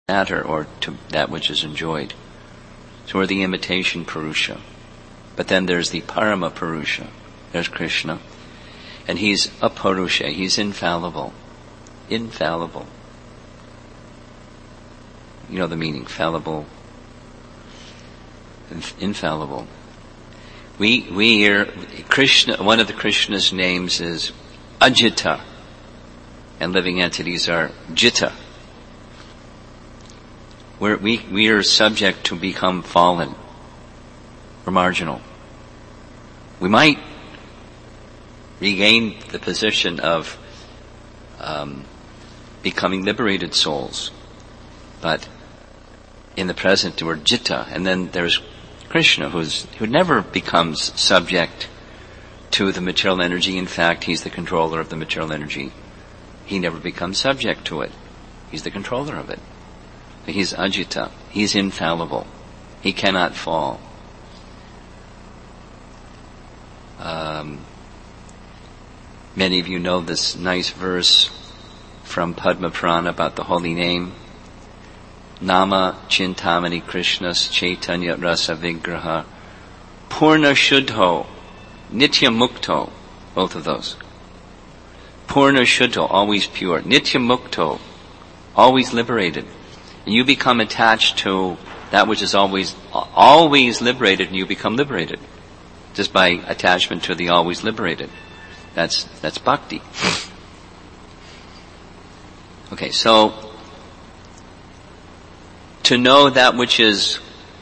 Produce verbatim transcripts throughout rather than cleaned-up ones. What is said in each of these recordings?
matter or to that which is enjoyed. So we're the imitation Purusha. But then there's the Parama Purusha. There's Krishna. And he's a Purusha. He's infallible. Infallible. You know the meaning. Fallible. Infallible. We, we hear Krishna, one of the Krishna's names is Ajita. And living entities are Jita. We're, we, we are subject to become fallen. We're marginal. We might regain the position of um, becoming liberated souls, but in the present we're Jita, and then there's Krishna, who's who never becomes subject to the material energy. In fact, he's the controller of the material energy. He never becomes subject to it. He's the controller of it. He's Ajita. He's infallible. He cannot fall. Um, many of you know this nice verse from Padma Purana about the holy name. Nama Chintamani Krishnas Chaitanya Rasa Vigraha Purna Shuddho Nitya Mukto. Both of those. Purna Shuddho, always pure. Nitya Mukto, always liberated. And you become attached to that which is always, always liberated, and you become liberated. Just by attachment to the always liberated. That's, that's bhakti. Okay, so, to know that which is,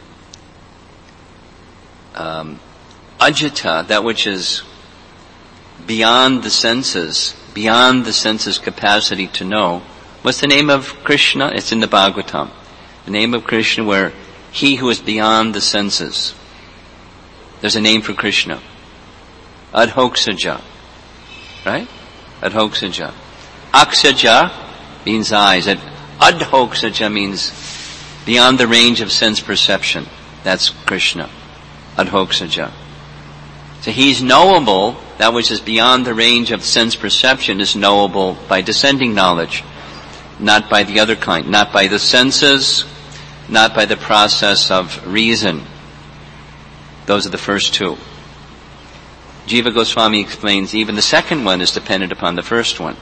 um, ajita, that which is beyond the senses, beyond the senses' capacity to know. What's the name of Krishna? It's in the Bhagavatam. The name of Krishna where he who is beyond the senses. There's a name for Krishna. Adhoksaja. Right? Adhoksaja. Aksaja means eyes. Adhoksaja means beyond the range of sense perception. That's Krishna. Adhoksaja. So he's knowable. That which is beyond the range of sense perception is knowable by descending knowledge. Not by the other kind. Not by the senses. Not by the process of reason. Those are the first two. Jiva Goswami explains even the second one is dependent upon the first one.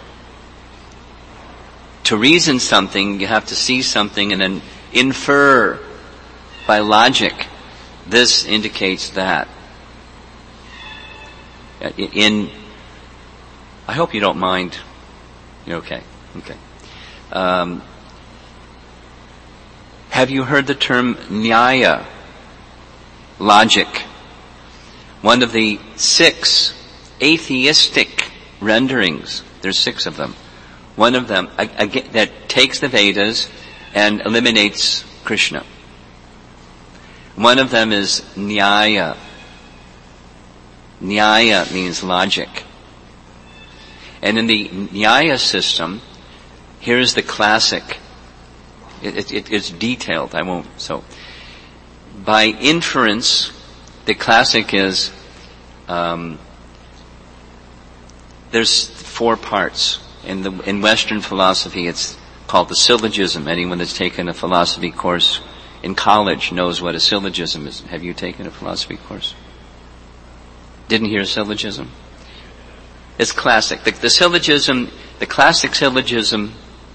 To reason something, you have to see something and then infer by logic. This indicates that. In, I hope you don't mind. You're okay. Okay. Um, have you heard the term Nyaya? Logic. One of the six atheistic renderings, there's six of them. One of them again, that takes the Vedas and eliminates Krishna. One of them is Nyaya. Nyaya means logic. And in the Nyaya system, here's the classic. It, it, it's detailed. I won't. So, by inference, the classic is um, there's four parts. In the in Western philosophy, it's called the syllogism. Anyone that's taken a philosophy course in college knows what a syllogism is. Have you taken a philosophy course? Didn't hear a syllogism? It's classic. The, the syllogism, the classic syllogism.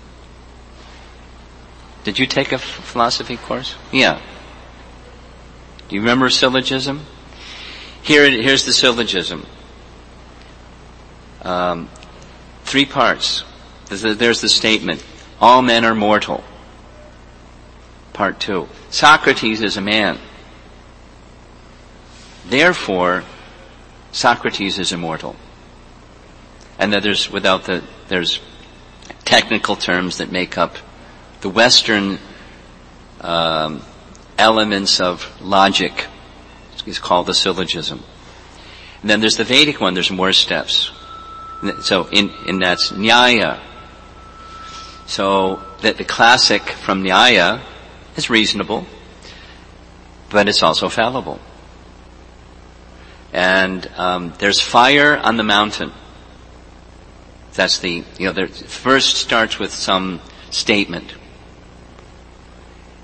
Did you take a philosophy course? Yeah. Do you remember a syllogism? Here, here's the syllogism. Um, three parts. There's the, there's the statement. All men are mortal. Part two. Socrates is a man. Therefore, Socrates is immortal. And that there's, without the, there's technical terms that make up the Western, um, elements of logic. It's called the syllogism. And then there's the Vedic one. There's more steps. So in, in that's Nyaya. So that the classic from Nyaya is reasonable, but it's also fallible. And um, there's fire on the mountain. That's the, you know, there, first starts with some statement.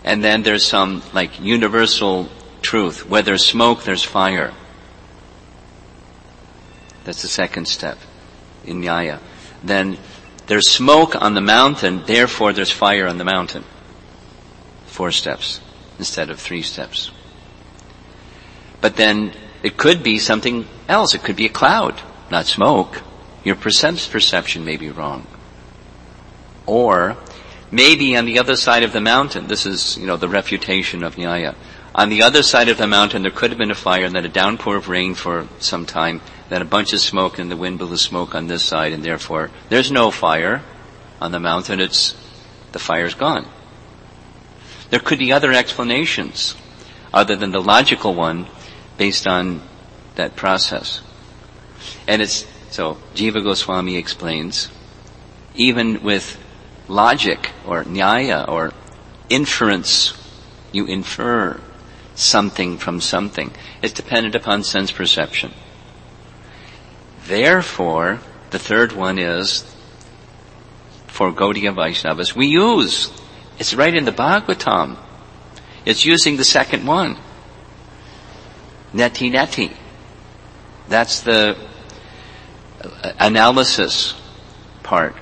And then there's some, like, universal truth. Where there's smoke, there's fire. That's the second step in Nyaya. Then there's smoke on the mountain, therefore there's fire on the mountain. Four steps instead of three steps. But then it could be something else. It could be a cloud, not smoke. Your percep- perception may be wrong. Or maybe on the other side of the mountain, this is, you know, the refutation of Nyaya. On the other side of the mountain, there could have been a fire and then a downpour of rain for some time, then a bunch of smoke and the wind blew the smoke on this side, and therefore there's no fire on the mountain. It's, the fire's gone. There could be other explanations other than the logical one based on that process. And it's, so Jiva Goswami explains, even with logic or nyaya or inference, you infer something from something. It's dependent upon sense perception. Therefore, the third one is, for Gaudiya Vaishnavas, we use, it's right in the Bhagavatam. It's using the second one. Neti neti. That's the analysis part.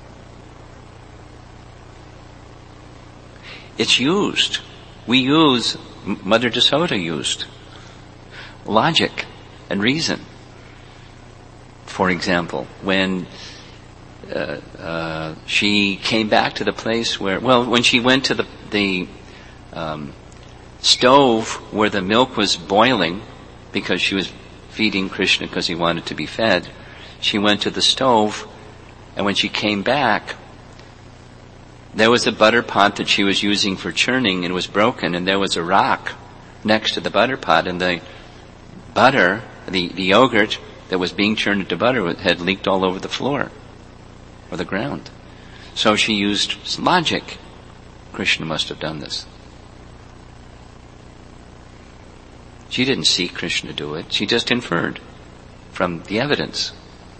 It's used. We use, Mother Jasoda used logic and reason. For example, when uh, uh, she came back to the place where, well, when she went to the, the um, stove where the milk was boiling, because she was feeding Krishna because he wanted to be fed, she went to the stove, and when she came back, there was a butter pot that she was using for churning, and it was broken, and there was a rock next to the butter pot, and the butter, the, the yogurt that was being churned into butter had leaked all over the floor or the ground. So she used logic. Krishna must have done this. She didn't see Krishna do it. She just inferred from the evidence.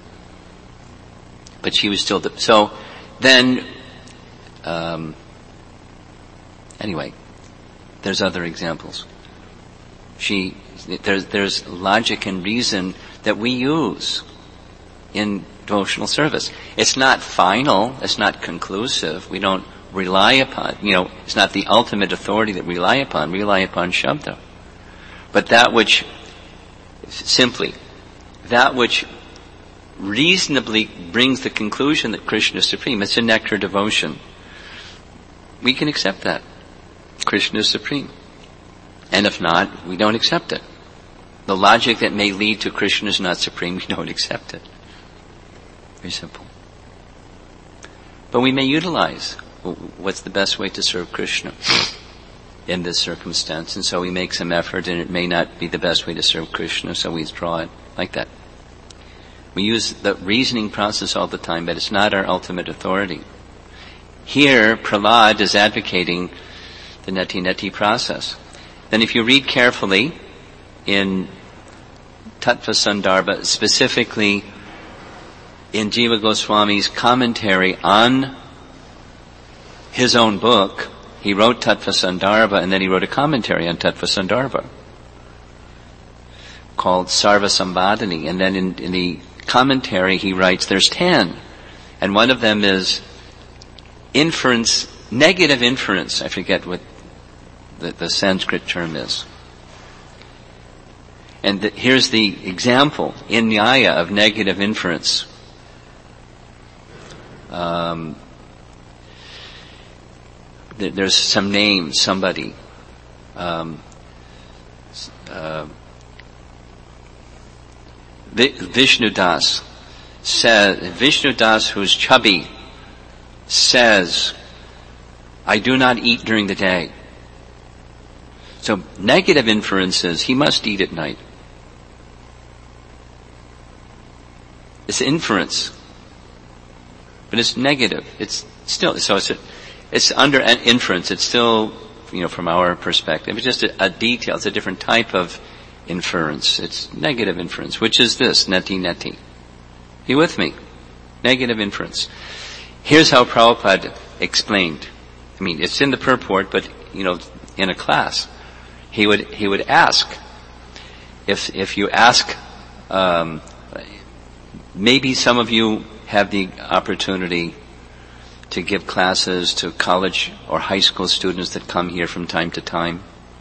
But she was still, the, so then, um, anyway, there's other examples. She, there's, there's logic and reason that we use in devotional service. It's not final. It's not conclusive. We don't rely upon, you know, it's not the ultimate authority that we rely upon. We rely upon Shabda. But that which, simply, that which reasonably brings the conclusion that Krishna is supreme, it's a nectar devotion. We can accept that. Krishna is supreme. And if not, we don't accept it. The logic that may lead to Krishna is not supreme, we don't accept it. Very simple. But we may utilize what's the best way to serve Krishna in this circumstance, and so we make some effort, and it may not be the best way to serve Krishna, so we withdraw it like that. We use the reasoning process all the time, but it's not our ultimate authority. Here, Prahlad is advocating the neti neti process. Then if you read carefully in Tattva Sandarbha, specifically in Jiva Goswami's commentary on his own book, he wrote Tattva Sandarbha and then he wrote a commentary on Tattva Sandarbha called Sarva Sambadani. And then in, in the commentary he writes there's ten. And one of them is inference, negative inference. I forget what the, the Sanskrit term is. And the, here's the example in Nyaya of negative inference. Um, there, there's some name, somebody. Um, uh, Vishnu Das says, Vishnu Das, who's chubby, says, I do not eat during the day. So negative inference is he must eat at night. It's inference. But it's negative. It's still, so it's, a, it's under an inference. It's still, you know, from our perspective, it's just a, a detail. It's a different type of inference. It's negative inference, which is this, neti neti. You with me? Negative inference. Here's how Prabhupada explained. I mean, it's in the purport, but, you know, in a class, he would, he would ask, if, if you ask, um, maybe some of you have the opportunity to give classes to college or high school students that come here from time to time.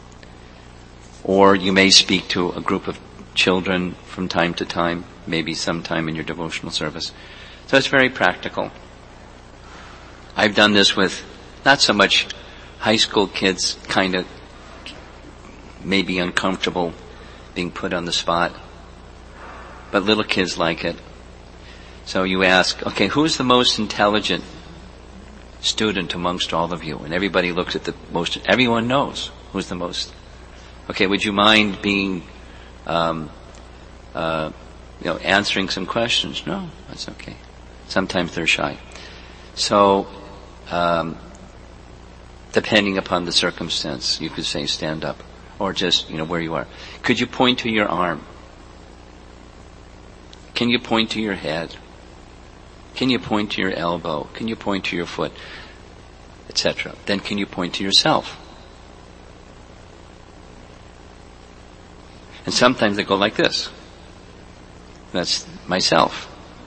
Or you may speak to a group of children from time to time, maybe sometime in your devotional service. So it's very practical. I've done this with not so much high school kids, kind of maybe uncomfortable being put on the spot, but little kids like it. So you ask, okay, who's the most intelligent student amongst all of you? And everybody looks at the most, everyone knows who's the most. Okay, would you mind being, um, uh, you know, answering some questions? No, that's okay. Sometimes they're shy. So, um, depending upon the circumstance, you could say stand up, or just, you know, where you are. Could you point to your arm? Can you point to your head? Can you point to your elbow? Can you point to your foot? Etc. Then can you point to yourself? And sometimes they go like this. That's myself.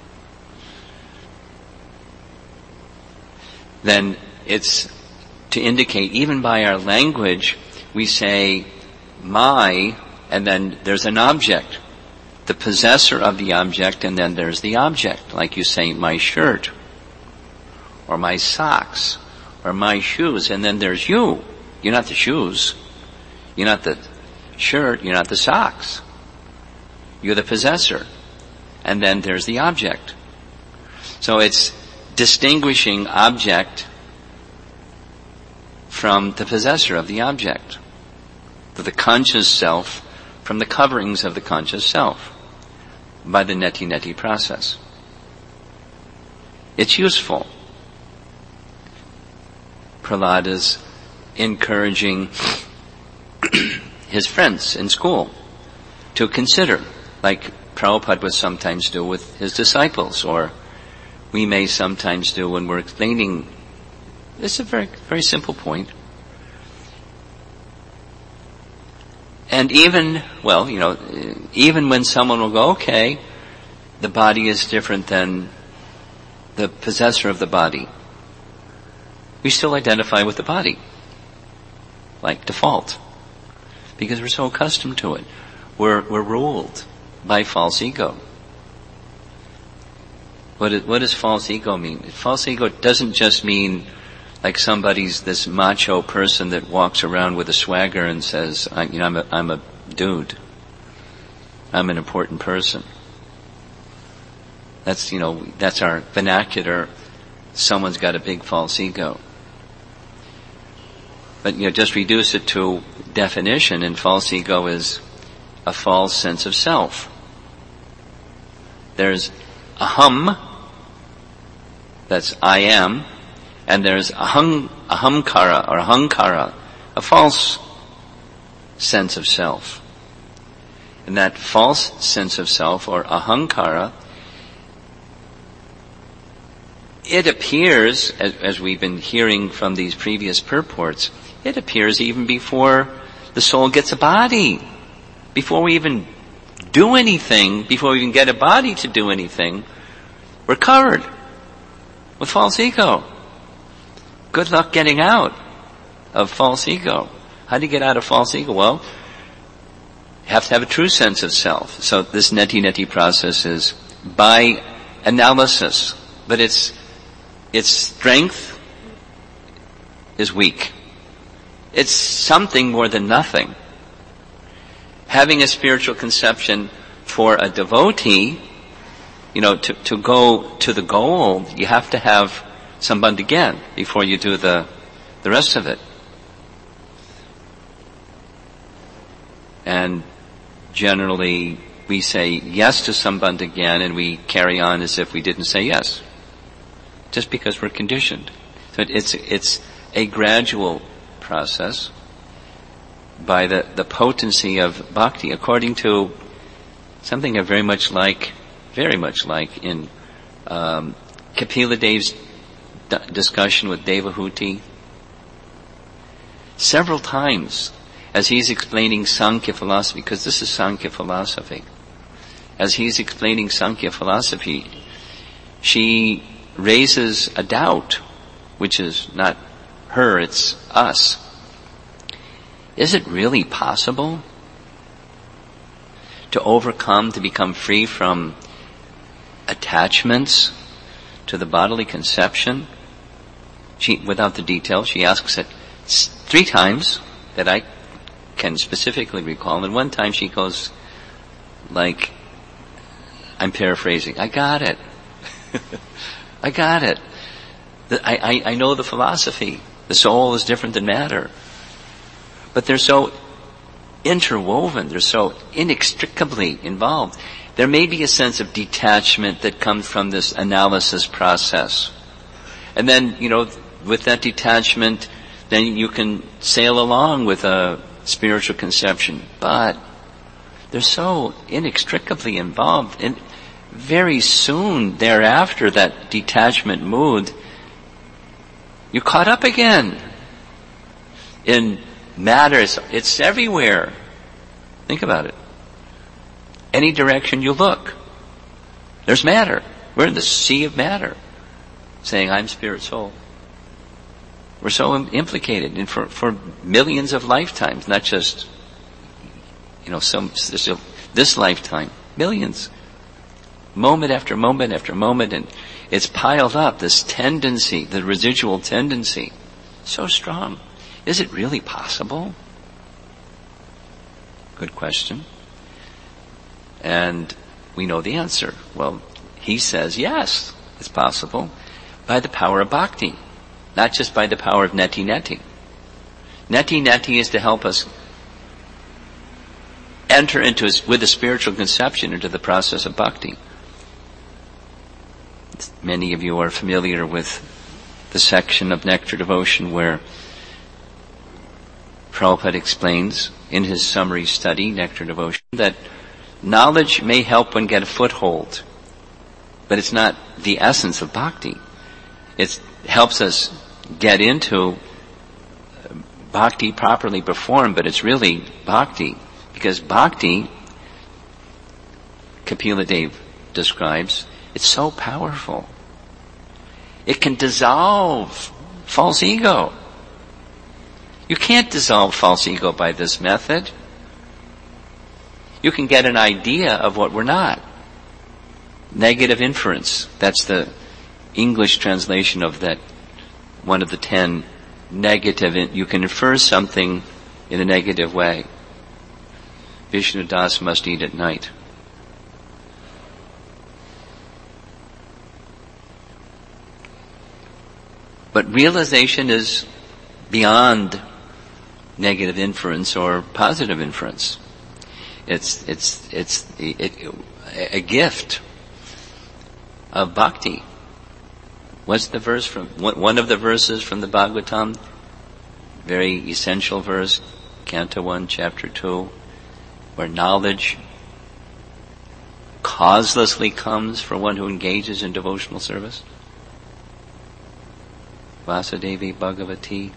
Then it's to indicate, even by our language, we say my, and then there's an object. The possessor of the object, and then there's the object. Like you say, my shirt, or my socks, or my shoes, and then there's you. You're not the shoes. You're not the shirt. You're not the socks. You're the possessor. And then there's the object. So it's distinguishing object from the possessor of the object. The conscious self from the coverings of the conscious self by the neti-neti process. It's useful. Prahlad is encouraging his friends in school to consider, like Prabhupada would sometimes do with his disciples, or we may sometimes do when we're explaining. It's a very, very simple point. And even, well, you know, even when someone will go, okay, the body is different than the possessor of the body, we still identify with the body, like default, because we're so accustomed to it. We're, we're ruled by false ego. What, is, what does false ego mean? False ego doesn't just mean like somebody's this macho person that walks around with a swagger and says, I, you know, I'm a, I'm a dude. I'm an important person. That's, you know, that's our vernacular. Someone's got a big false ego. But, you know, just reduce it to definition, and false ego is a false sense of self. There's aham, that's I am, and there's aham, ahamkara or ahankara, a false sense of self. And that false sense of self, or ahankara, it appears, as, as we've been hearing from these previous purports, it appears even before the soul gets a body. Before we even do anything, before we even get a body to do anything, we're covered with false ego. Good luck getting out of false ego. How do you get out of false ego? Well, you have to have a true sense of self. So this neti-neti process is by analysis, but its its strength is weak. It's something more than nothing. Having a spiritual conception for a devotee, you know, to, to go to the goal, you have to have some bandhagyan before you do the, the rest of it. And generally, we say yes to some bandhagyan and we carry on as if we didn't say yes. Just because we're conditioned. So it's, it's a gradual process by the, the potency of bhakti, according to something I very much like, very much like in um, Kapila Dev's d- discussion with Devahuti. several times as he's explaining Sankhya philosophy, because this is Sankhya philosophy. As he's explaining Sankhya philosophy, she raises a doubt, which is not her, it's us. Is it really possible to overcome, to become free from attachments to the bodily conception? She, without the details, she asks it three times that I can specifically recall, and one time she goes like, I'm paraphrasing, I got it. I got it. I, I, I know the philosophy. The soul is different than matter. But they're so interwoven, they're so inextricably involved. There may be a sense of detachment that comes from this analysis process. And then, you know, with that detachment, then you can sail along with a spiritual conception. But they're so inextricably involved, and very soon thereafter, that detachment mood, you're caught up again in matters. It's everywhere. Think about it. Any direction you look, there's matter. We're in the sea of matter, saying, I'm spirit soul. We're so implicated, and for, for millions of lifetimes, not just, you know, some, this lifetime, millions. Moment after moment after moment, and it's piled up, this tendency, the residual tendency, so strong. Is it really possible? Good question. And we know the answer. Well, he says, yes, it's possible by the power of bhakti, not just by the power of neti neti. Neti neti is to help us enter into, with a spiritual conception, into the process of bhakti. Many of you are familiar with the section of Nectar Devotion where Prabhupada explains in his summary study, Nectar Devotion, that knowledge may help one get a foothold, but it's not the essence of bhakti. It helps us get into bhakti properly performed, but it's really bhakti. Because bhakti, Kapila Dev describes, it's so powerful. It can dissolve false ego. You can't dissolve false ego by this method. You can get an idea of what we're not. Negative inference. That's the English translation of that, one of the ten negative. You can infer something in a negative way. Vishnu Das must eat at night. But realization is beyond negative inference or positive inference. It's it's it's it, it, a gift of bhakti. What's the verse from? One of the verses from the Bhagavatam, very essential verse, Canto one, Chapter two, where knowledge causelessly comes for one who engages in devotional service. Vasudevi Bhagavati.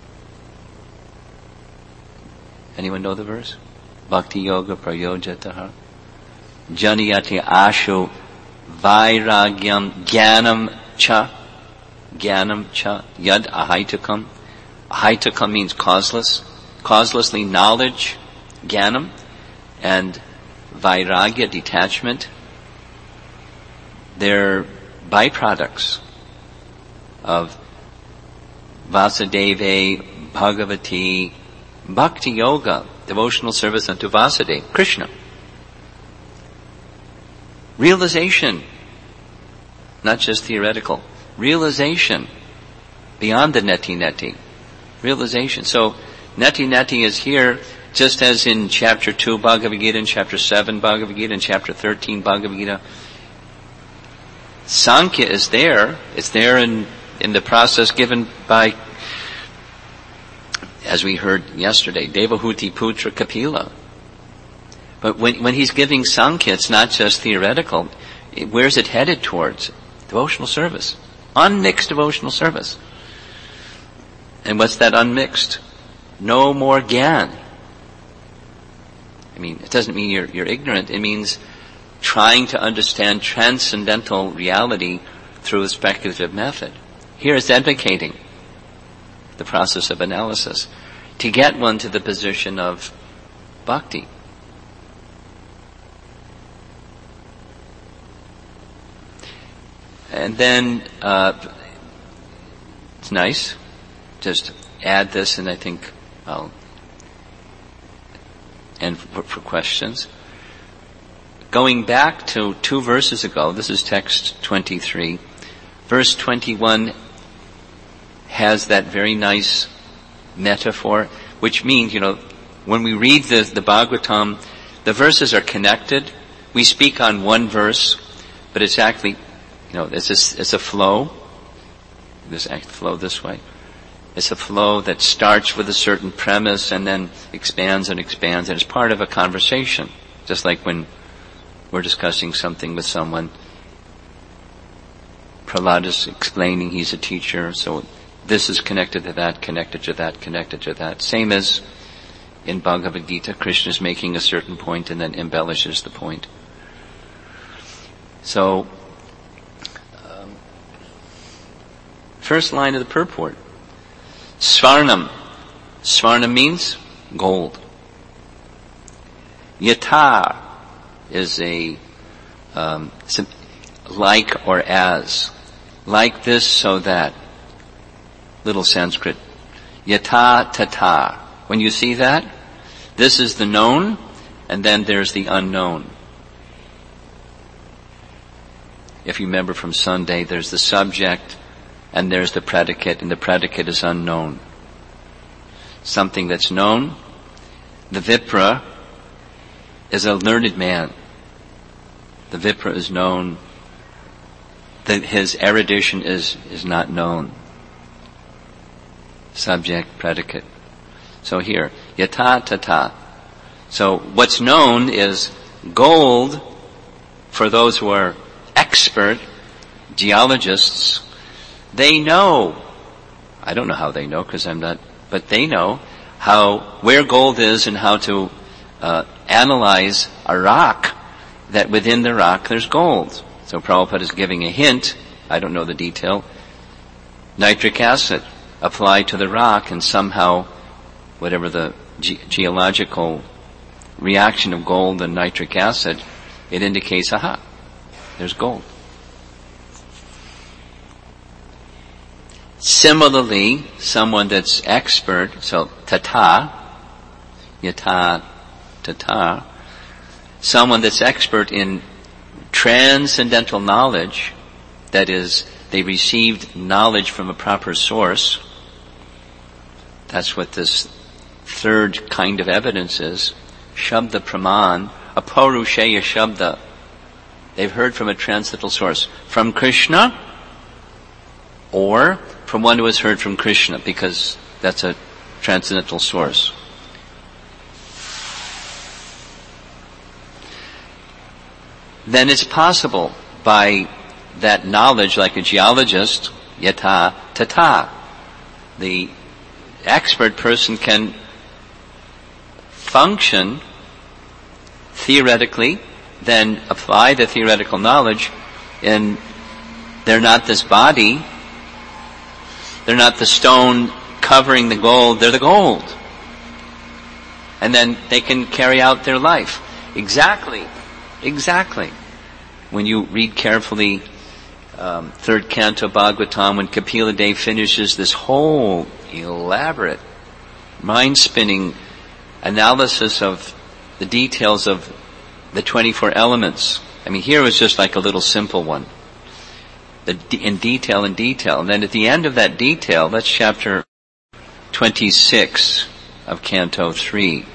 Anyone know the verse? Bhakti Yoga Prayojataha. Janiyati Ashu Vairagyam Jnanam Cha. Jnanam Cha. Yad Ahaitakam. Ahaitakam means causeless. Causelessly knowledge, Jnanam, and Vairagya, detachment. They're byproducts of Vasudeva Bhagavati Bhakti Yoga, devotional service unto Vasudeva, Krishna. Realization, not just theoretical. Realization beyond the neti neti. Realization. So neti neti is here just as in chapter two Bhagavad Gita, and chapter seven Bhagavad Gita, and chapter thirteen Bhagavad Gita. Sankhya is there. It's there in in the process given by, as we heard yesterday, Devahuti Putra Kapila. But when, when he's giving Sankhya, it's not just theoretical. It, where's it headed towards? Devotional service. Unmixed devotional service. And what's that unmixed? no more gyan. I mean, it doesn't mean you're, you're ignorant. It means trying to understand transcendental reality through a speculative method. Here it's advocating the process of analysis to get one to the position of bhakti. And then, uh, it's nice. Just add this, and I think I'll end for, for questions. Going back to two verses ago, this is text twenty-three. Verse twenty-one has that very nice metaphor, which means, you know, when we read the, the Bhagavatam, the verses are connected. We speak on one verse, but it's actually, you know, it's a, it's a flow. This act flow this way. It's a flow that starts with a certain premise and then expands and expands, and it's part of a conversation. Just like when we're discussing something with someone, Prahlad is explaining he's a teacher, so this is connected to that, connected to that, connected to that. Same as in Bhagavad Gita, Krishna is making a certain point and then embellishes the point. So, um, first line of the purport. Svarnam. Svarnam means gold. Yata is a, um, like or as. Like this, so that. Little Sanskrit. Yata tata. When you see that, this is the known, and then there's the unknown. If you remember from Sunday, there's the subject, and there's the predicate, and the predicate is unknown. Something that's known. The Vipra is a learned man. The Vipra is known. That his erudition is, is not known. Subject, predicate. So here, yata tata. So what's known is gold for those who are expert geologists. They know, I don't know how they know because I'm not, but they know how, where gold is and how to uh, analyze a rock, that within the rock there's gold. So Prabhupada is giving a hint, I don't know the detail, nitric acid applied to the rock, and somehow whatever the ge- geological reaction of gold and nitric acid, it indicates, aha, there's gold. Similarly, someone that's expert, so tata, yata, tata, someone that's expert in transcendental knowledge, that is, they received knowledge from a proper source. That's what this third kind of evidence is. Shabda Praman, Aparusheya Shabda. They've heard from a transcendental source. From Krishna, or from one who has heard from Krishna, because that's a transcendental source. Then it's possible by that knowledge, like a geologist, yata tata, the expert person can function theoretically, then apply the theoretical knowledge, and they're not this body, they're not the stone covering the gold, they're the gold. And then they can carry out their life. Exactly. Exactly. When you read carefully um, third canto Bhagavatam, when Kapila Dev finishes this whole elaborate, mind-spinning analysis of the details of the twenty-four elements. I mean, here was just like a little simple one. The, in detail, in detail. And then at the end of that detail, that's chapter twenty-six of Canto three.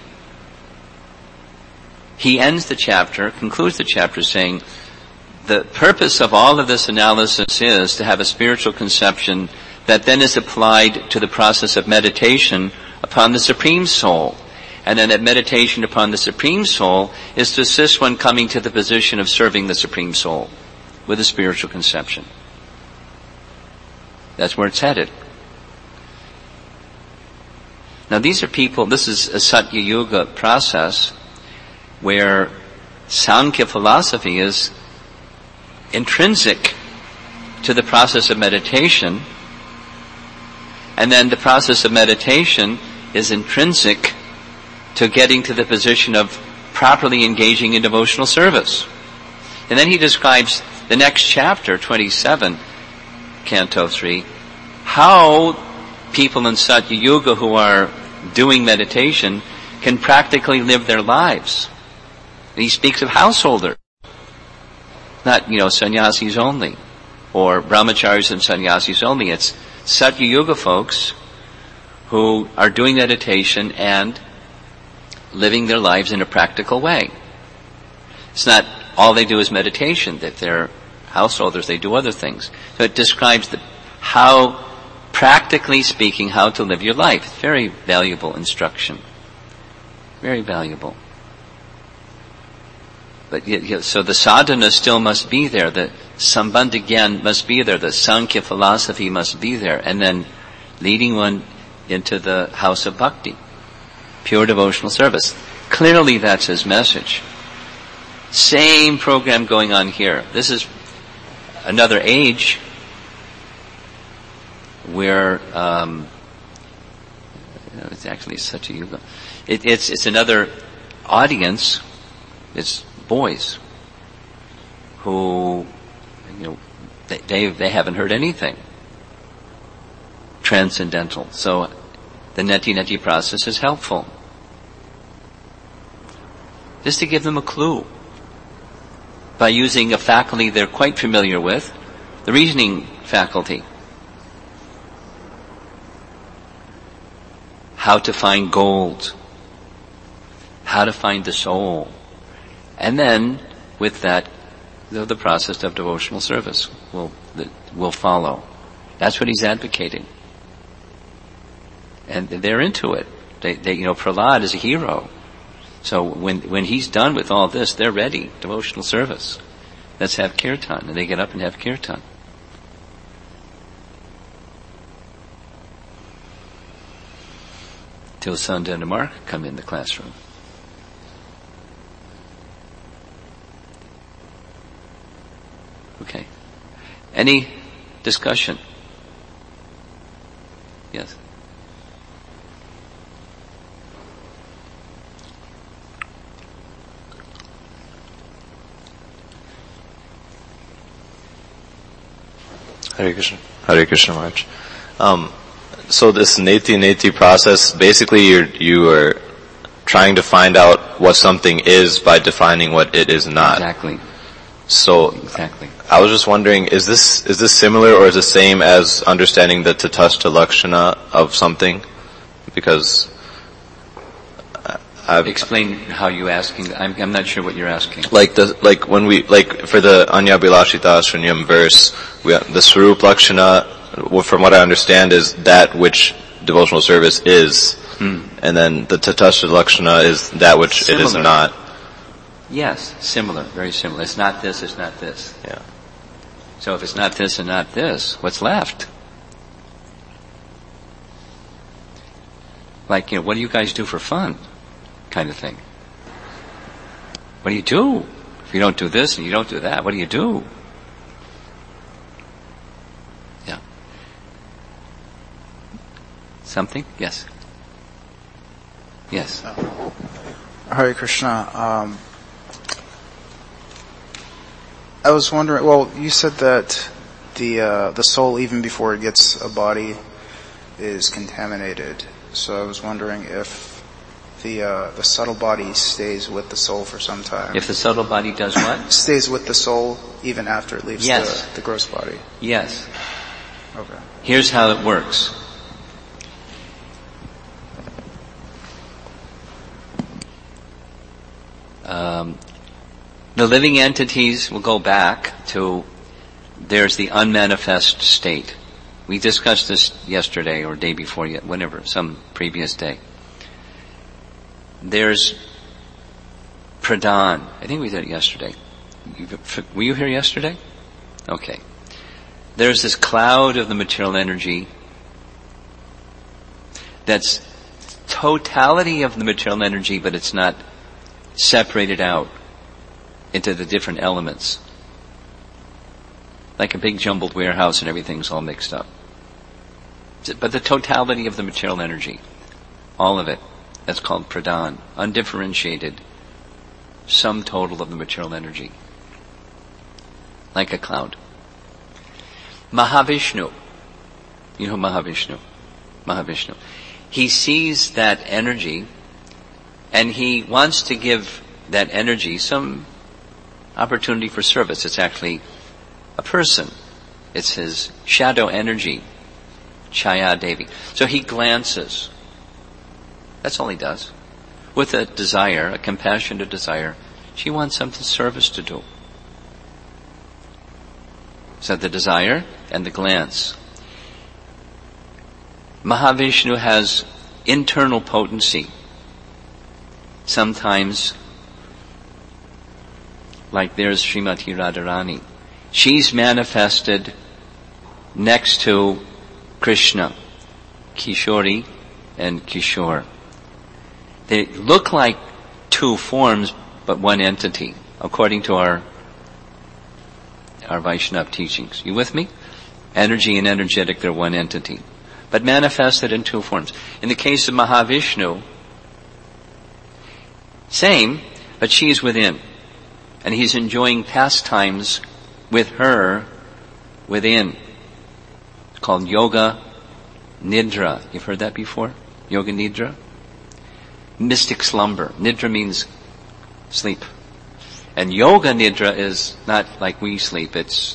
He ends the chapter, concludes the chapter saying, the purpose of all of this analysis is to have a spiritual conception that then is applied to the process of meditation upon the Supreme Soul. And then that meditation upon the Supreme Soul is to assist one coming to the position of serving the Supreme Soul with a spiritual conception. That's where it's headed. Now these are people, this is a Satya Yuga process where Sankhya philosophy is intrinsic to the process of meditation, and then the process of meditation is intrinsic to getting to the position of properly engaging in devotional service. And then he describes the next chapter, twenty-seven, Canto three, how people in Satya Yuga who are doing meditation can practically live their lives. And he speaks of householders, not, you know, sannyasis only, or brahmacharis and sannyasis only. It's Satya Yuga folks who are doing meditation and living their lives in a practical way. It's not all they do is meditation. If they're householders, they do other things. So it describes the, how, practically speaking, how to live your life. It's very valuable instruction. Very valuable. But so the sadhana still must be there. The sambandha gyan must be there. The Sankhya philosophy must be there. And then leading one into the house of bhakti. Pure devotional service. Clearly that's his message. Same program going on here. This is another age where um, it's actually such a yuga. It, it's it's another audience. It's boys who, you know, they they, they haven't heard anything transcendental. So the neti neti process is helpful, just to give them a clue by using a faculty they're quite familiar with, the reasoning faculty. How to find gold, how to find the soul, and then with that, the, the process of devotional service will will follow. That's what he's advocating, and they're into it. They, they, you know, Prahlad is a hero. So when when he's done with all this, they're ready. Devotional service. Let's have kirtan, and they get up and have kirtan. Till Sunda and Mark come in the classroom. Okay. Any discussion? Yes. Hare Krishna. Hare Krishna Maharaj. Um, so this neti neti process, basically you're, you are trying to find out what something is by defining what it is not. Exactly. So, exactly. I was just wondering, is this, is this similar or is it the same as understanding the tatastha lakshana of something? Because I've, explain how you asking. I'm, I'm not sure what you're asking. Like the like when we like for the Anyabhilashita Shunyam verse, we, the Swarup Lakshana, well, from what I understand, is that which devotional service is, hmm. and then the Tatastha Lakshana is that which similar. It is not. Yes, similar, very similar. It's not this, it's not this. Yeah. So if it's not this and not this, what's left? Like, you know, what do you guys do for fun? Kind of thing. What do you do? If you don't do this and you don't do that, what do you do? Yeah. Something? Yes. Yes. Uh, Hare Krishna. Um, I was wondering, well, you said that the uh, the soul, even before it gets a body, is contaminated. So I was wondering if the uh, the subtle body stays with the soul for some time. If the subtle body does what? Stays with the soul even after it leaves yes. the, the gross body. Yes. Okay. Here's how it works. Um, the living entities will go back to, there's the unmanifest state. We discussed this yesterday or day before, yet, whenever, some previous day. There's pradhan. I think we did it yesterday. Were you here yesterday? Okay. There's this cloud of the material energy that's totality of the material energy, but it's not separated out into the different elements. Like a big jumbled warehouse and everything's all mixed up. But the totality of the material energy, all of it, that's called pradhan, undifferentiated, sum total of the material energy. Like a cloud. Mahavishnu. You know Mahavishnu? Mahavishnu. He sees that energy and he wants to give that energy some opportunity for service. It's actually a person. It's his shadow energy, Chaya Devi. So he glances. That's all he does. With a desire, a compassionate desire. She wants some service to do. So the desire and the glance. Mahavishnu has internal potency. Sometimes, like there's Srimati Radharani. She's manifested next to Krishna, Kishori and Kishore. They look like two forms, but one entity, according to our our Vaishnava teachings. You with me? Energy and energetic, they're one entity, but manifested in two forms. In the case of Mahavishnu, same, but she's within. And he's enjoying pastimes with her within. It's called Yoga Nidra. You've heard that before? Yoga Nidra? Mystic slumber. Nidra means sleep. And Yoga Nidra is not like we sleep. It's,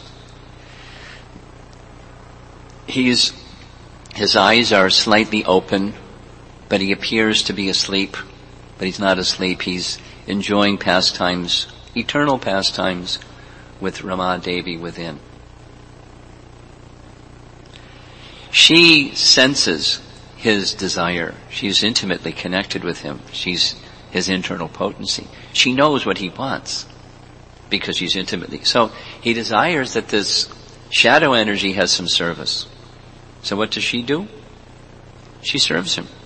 he's, his eyes are slightly open, but he appears to be asleep, but he's not asleep. He's enjoying pastimes, eternal pastimes with Rama Devi within. She senses his desire. She's intimately connected with him. She's his internal potency. She knows what he wants because she's intimately. So he desires that this shadow energy has some service. So what does she do? She serves him.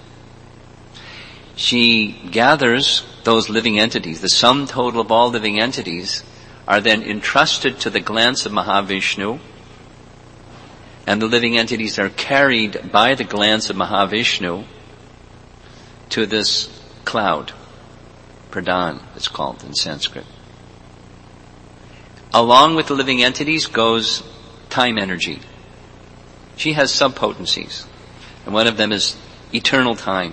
She gathers those living entities. The sum total of all living entities are then entrusted to the glance of Mahavishnu, and the living entities are carried by the glance of Mahavishnu to this cloud. Pradhan, it's called in Sanskrit. Along with the living entities goes time energy. She has subpotencies, and one of them is eternal time.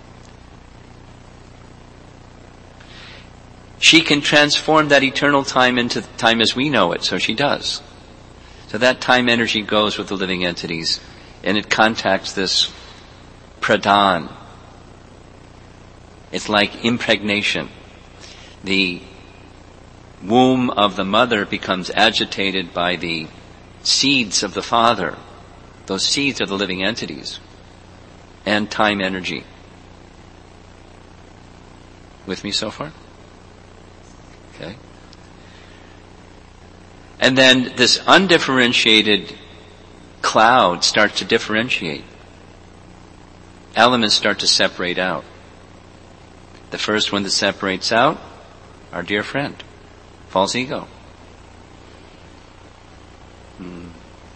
She can transform that eternal time into time as we know it, so she does. So that time energy goes with the living entities, and it contacts this pradhan. It's like impregnation. The womb of the mother becomes agitated by the seeds of the father. Those seeds are the living entities and time energy. With me so far? Okay. And then this undifferentiated cloud starts to differentiate. Elements start to separate out. The first one that separates out, our dear friend, false ego. Hmm.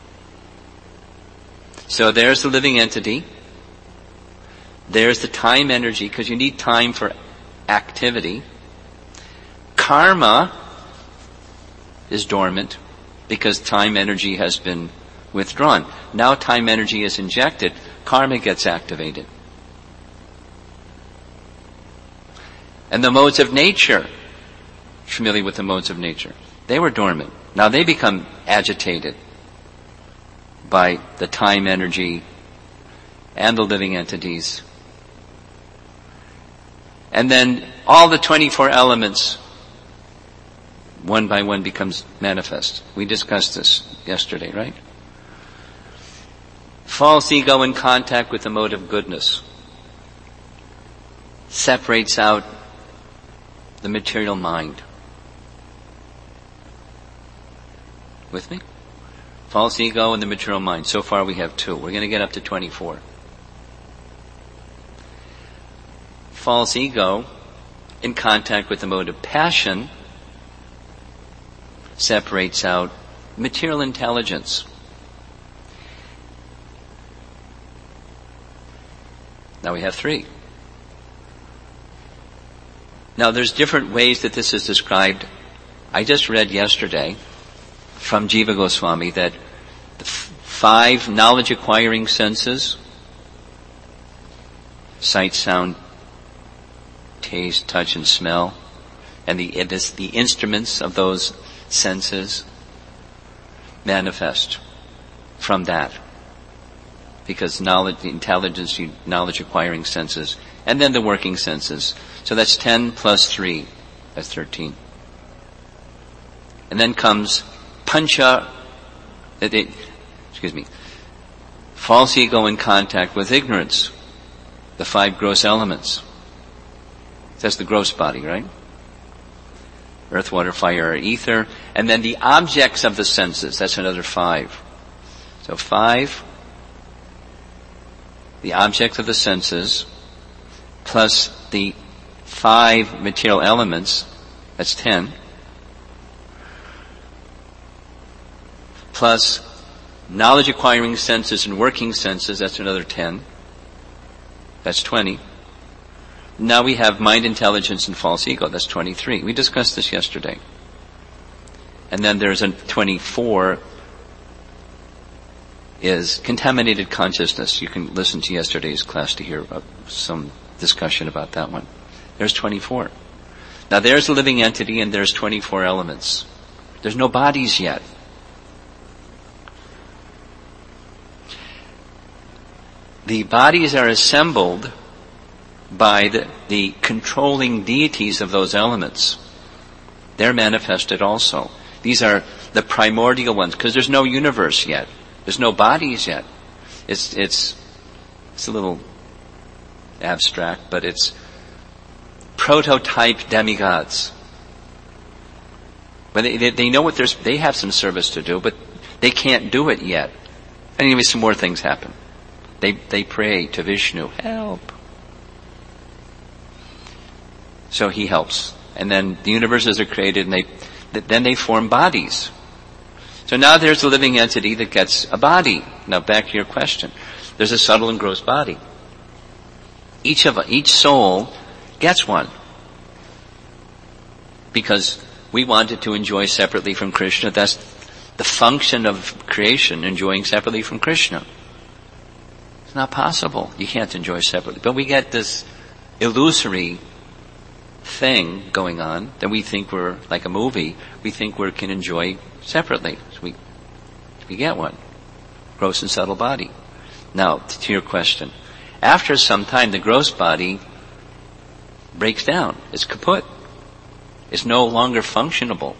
So there's the living entity. There's the time energy, because you need time for activity. Karma is dormant because time energy has been withdrawn. Now time energy is injected, karma gets activated. And the modes of nature, familiar with the modes of nature, they were dormant. Now they become agitated by the time energy and the living entities. And then all the twenty-four elements, one by one, becomes manifest. We discussed this yesterday, right? False ego in contact with the mode of goodness separates out the material mind. With me? False ego and the material mind. So far we have two. We're going to get up to twenty-four. false ego in contact with the mode of passion separates out material intelligence. Now we have three. Now there's different ways that this is described. I just read yesterday from Jiva Goswami that the f- five knowledge acquiring senses, sight, sound, taste, touch, and smell, and the, it is the instruments of those senses manifest from that. Because knowledge, the intelligence, knowledge acquiring senses, and then the working senses. So that's ten plus three. That's thirteen. And then comes pancha, it, it, excuse me, false ego in contact with ignorance. The five gross elements. That's the gross body, right? Earth, water, fire, or ether. And then the objects of the senses. That's another five. So five, the objects of the senses, plus the five material elements, that's ten, plus knowledge acquiring senses and working senses, that's another ten, that's twenty. Now we have mind, intelligence, and false ego, that's twenty-three. We discussed this yesterday. And then there's a twenty-four is contaminated consciousness. You can listen to yesterday's class to hear uh, some discussion about that one. There's twenty-four. Now there's a living entity and there's twenty-four elements. There's no bodies yet. The bodies are assembled by the, the controlling deities of those elements. They're manifested also. These are the primordial ones, because there's no universe yet. There's no bodies yet. It's, it's, it's a little abstract, but it's prototype demigods. But they, they, they know what there's, they have some service to do, but they can't do it yet. Anyway, some more things happen. They, they pray to Vishnu, help. So he helps. And then the universes are created and they, then they form bodies. So now there's a living entity that gets a body. Now back to your question. There's a subtle and gross body. Each of each soul gets one. Because we wanted to enjoy separately from Krishna. That's the function of creation, enjoying separately from Krishna. It's not possible. You can't enjoy separately. But we get this illusory thing going on that we think we're like a movie. We think we can enjoy separately. So we, we get one. Gross and subtle body. Now, to your question. After some time, the gross body breaks down. It's kaput. It's no longer functionable.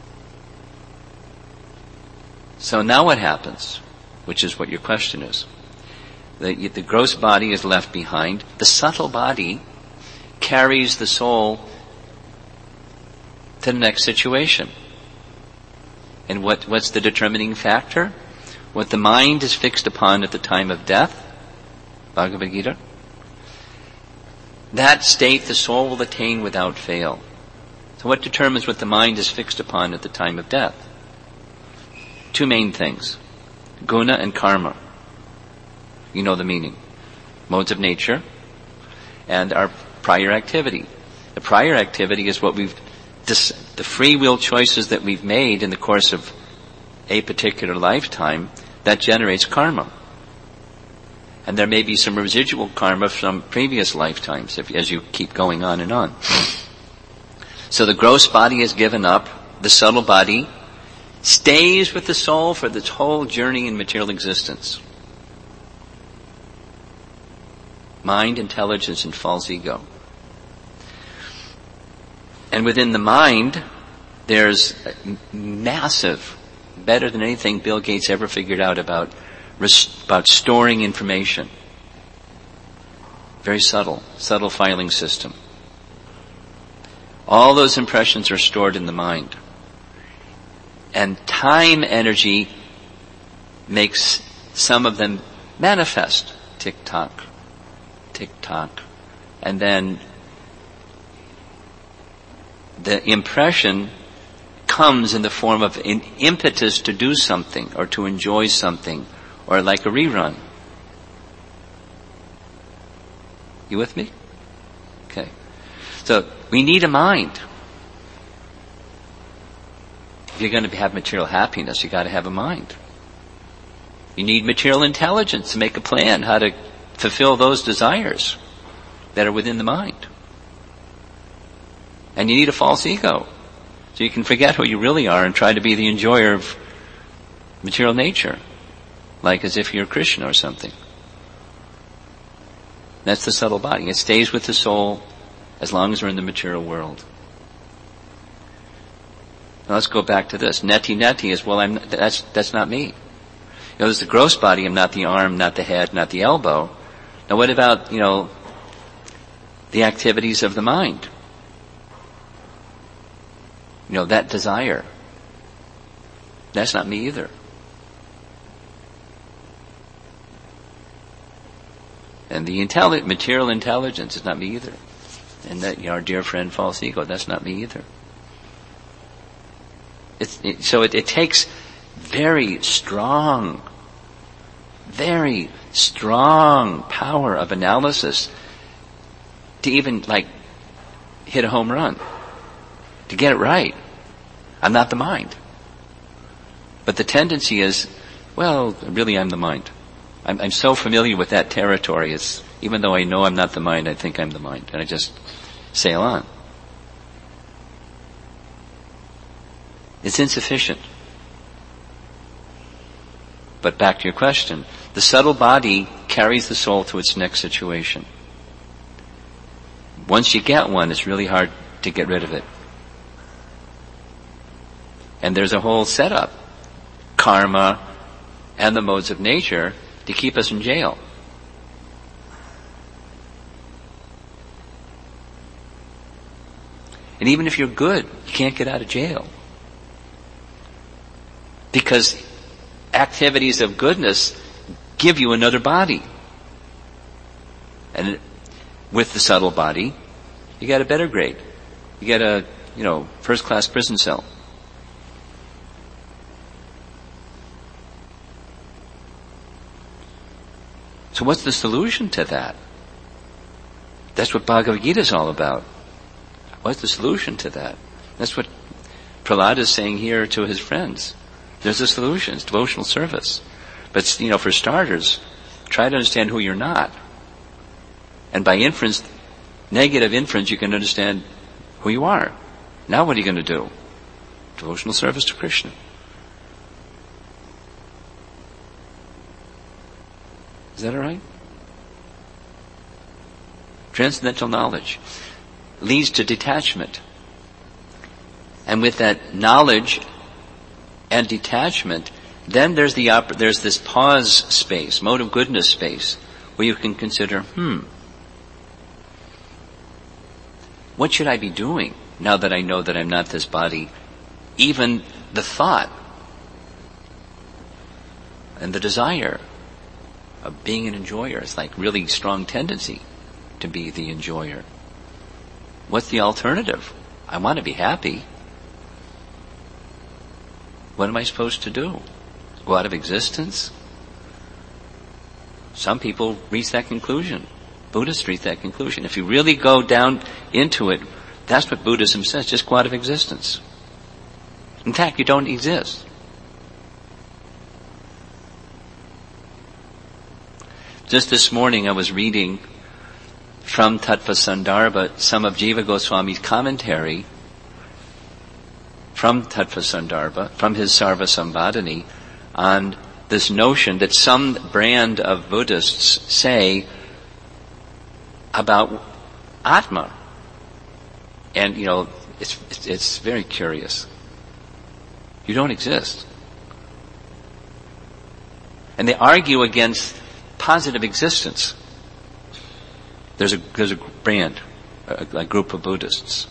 So now what happens? Which is what your question is. The, the gross body is left behind. The subtle body carries the soul to the next situation. And what, what's the determining factor? What the mind is fixed upon at the time of death, Bhagavad Gita, that state the soul will attain without fail. So what determines what the mind is fixed upon at the time of death? Two main things. Guna and karma. You know the meaning. Modes of nature and our prior activity. The prior activity is what we've, this, the free will choices that we've made in the course of a particular lifetime that generates karma. And there may be some residual karma from previous lifetimes if, as you keep going on and on. So the gross body is given up. The subtle body stays with the soul for this whole journey in material existence. Mind, intelligence, and false ego. And within the mind, there's massive, better than anything Bill Gates ever figured out about, about storing information. Very subtle, subtle filing system. All those impressions are stored in the mind. And time energy makes some of them manifest. Tick-tock, tick-tock. And then the impression comes in the form of an impetus to do something or to enjoy something, or like a rerun. You with me? Okay. So we need a mind. If you're going to have material happiness, you got to have a mind. You need material intelligence to make a plan how to fulfill those desires that are within the mind. And you need a false ego, so you can forget who you really are and try to be the enjoyer of material nature, like as if you're Krishna or something. That's the subtle body. It stays with the soul as long as we're in the material world. Now let's go back to this. Neti neti is, well, I'm, that's, that's not me. You know, there's the gross body. I'm not the arm, not the head, not the elbow. Now what about, you know, the activities of the mind? You know, that desire. That's not me either. And the intelli- material intelligence is not me either. And that, you know, our dear friend false ego, that's not me either. It's, it, so it, it takes very strong, very strong power of analysis to even like hit a home run, to get it right. I'm not the mind. But the tendency is, well, really I'm the mind. I'm, I'm so familiar with that territory, it's, even though I know I'm not the mind, I think I'm the mind. And I just sail on. It's insufficient. But back to your question, the subtle body carries the soul to its next situation. Once you get one, it's really hard to get rid of it. And there's a whole setup, karma and the modes of nature, to keep us in jail. And even if you're good, you can't get out of jail. Because activities of goodness give you another body. And with the subtle body, you get a better grade. You get a, you know, first class prison cell. So what's the solution to that? That's what Bhagavad Gita is all about. What's the solution to that? That's what Prahlada is saying here to his friends. There's a solution. It's devotional service. But, you know, for starters, try to understand who you're not. And by inference, negative inference, you can understand who you are. Now what are you going to do? Devotional service to Krishna. Is that all right? Transcendental knowledge leads to detachment. And with that knowledge and detachment, then there's the op- there's this pause space, mode of goodness space, where you can consider, hmm, what should I be doing now that I know that I'm not this body? Even the thought and the desire of being an enjoyer is like really strong tendency to be the enjoyer. What's the alternative? I want to be happy. What am I supposed to do? Go out of existence? Some people reach that conclusion. Buddhists reach that conclusion. If you really go down into it, that's what Buddhism says, just go out of existence. In fact, you don't exist. Just this morning I was reading from Tattva Sandarbha some of Jiva Goswami's commentary from Tattva Sandarbha, from his Sarva Sambhadani, on this notion that some brand of Buddhists say about Atma. And, you know, it's, it's, it's very curious. You don't exist. And they argue against positive existence. There's a, there's a brand, a, a group of Buddhists.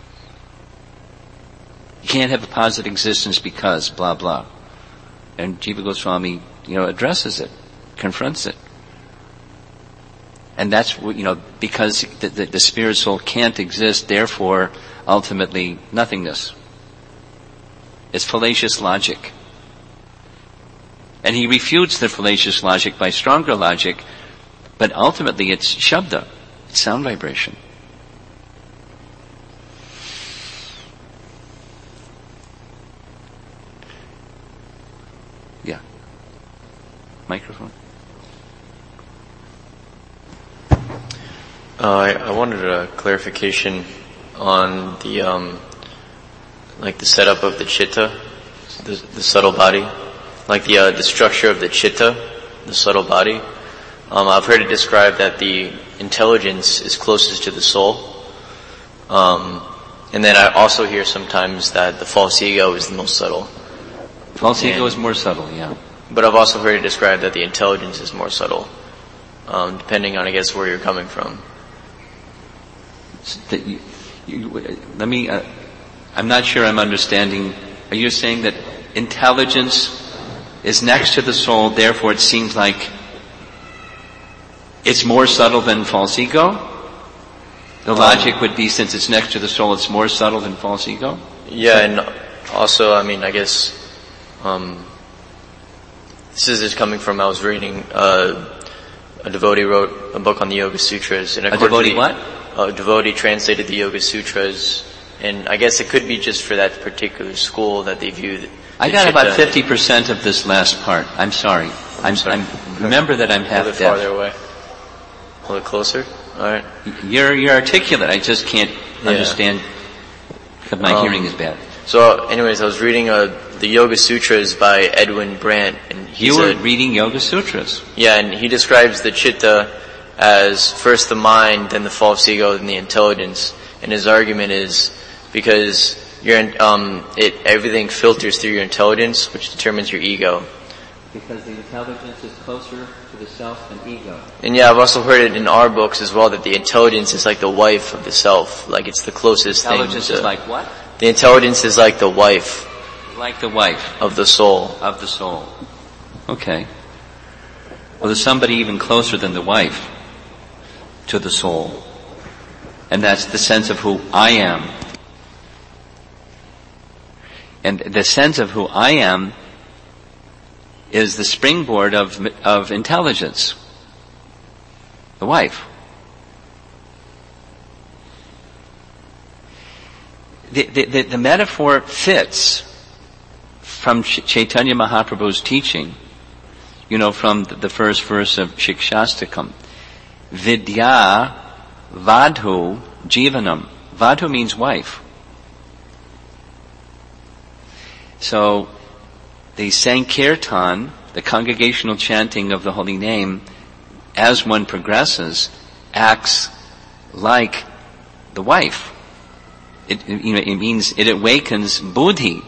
You can't have a positive existence because blah, blah. And Jiva Goswami, you know, addresses it, confronts it. And that's, you know, because the, the, the spirit soul can't exist, therefore, ultimately, nothingness. It's fallacious logic. And he refutes the fallacious logic by stronger logic, but ultimately it's shabda, it's sound vibration. Yeah. Microphone. Uh, I, I wanted a clarification on the, um, like the setup of the chitta, the, the subtle body, like the uh, the structure of the chitta, the subtle body. Um, I've heard it described that the intelligence is closest to the soul, um, and then I also hear sometimes that the false ego is the most subtle. False and, ego is more subtle, yeah. But I've also heard it described that the intelligence is more subtle, um, depending on, I guess, where you're coming from. That you, you, let me, uh, I'm not sure I'm understanding. Are you saying that intelligence is next to the soul, therefore it seems like it's more subtle than false ego? The logic would be, since it's next to the soul, it's more subtle than false ego? Yeah, and also, I mean, I guess, um, this is just coming from, I was reading, uh, a devotee wrote a book on the Yoga Sutras. And a devotee what? A devotee translated the Yoga Sutras, and I guess it could be just for that particular school that they view the I got about fifty percent of this last part. I'm sorry. I'm, I'm remember that I'm half deaf. A deaf. little farther away. A little closer. All right. You're you're articulate. I just can't yeah. understand because my um, hearing is bad. So, anyways, I was reading uh, the Yoga Sutras by Edwin Brandt, and he's you were a, reading Yoga Sutras. Yeah, and he describes the chitta as first the mind, then the false ego, then the intelligence. And his argument is because your um, it everything filters through your intelligence, which determines your ego. Because the intelligence is closer to the self than ego. And yeah, I've also heard it in our books as well that the intelligence is like the wife of the self, like it's the closest thing. Intelligence to, is like what? The intelligence is like the wife. Like the wife of the soul. Of the soul. Okay. Well, there's somebody even closer than the wife to the soul, and that's the sense of who I am. And the sense of who I am is the springboard of of intelligence. The wife. The, the, the, the metaphor fits from Ch- Chaitanya Mahaprabhu's teaching, you know, from the, the first verse of Shikshastakam. Vidya vadhu jivanam. Vadhu means wife. So, the Sankirtan, the congregational chanting of the holy name, as one progresses, acts like the wife. It, you know, it means it awakens buddhi.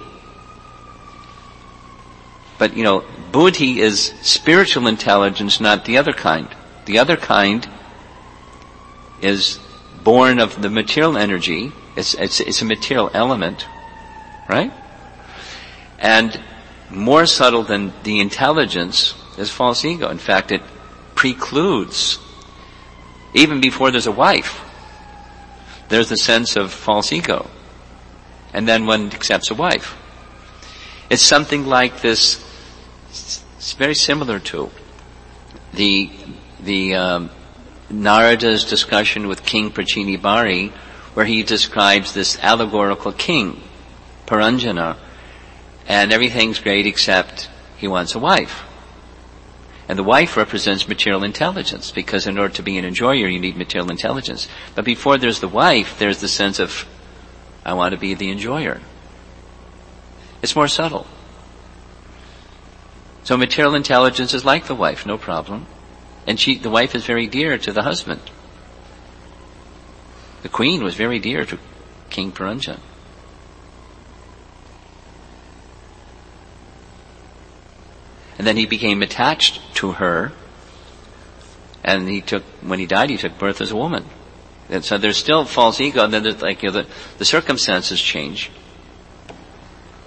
But, you know, buddhi is spiritual intelligence, not the other kind. The other kind is born of the material energy. It's, it's, it's a material element, right? And more subtle than the intelligence is false ego. In fact, it precludes, even before there's a wife, there's the sense of false ego. And then one accepts a wife. It's something like this, it's very similar to the, the, um, Narada's discussion with King Prachini Bari, where he describes this allegorical king, Paranjana, and everything's great except he wants a wife. And the wife represents material intelligence, because in order to be an enjoyer, you need material intelligence. But before there's the wife, there's the sense of, I want to be the enjoyer. It's more subtle. So material intelligence is like the wife, no problem. And she, the wife is very dear to the husband. The queen was very dear to King Paranjana. And then he became attached to her, and he took, when he died, he took birth as a woman. And so there's still false ego, and then there's like, you know, the, the circumstances change.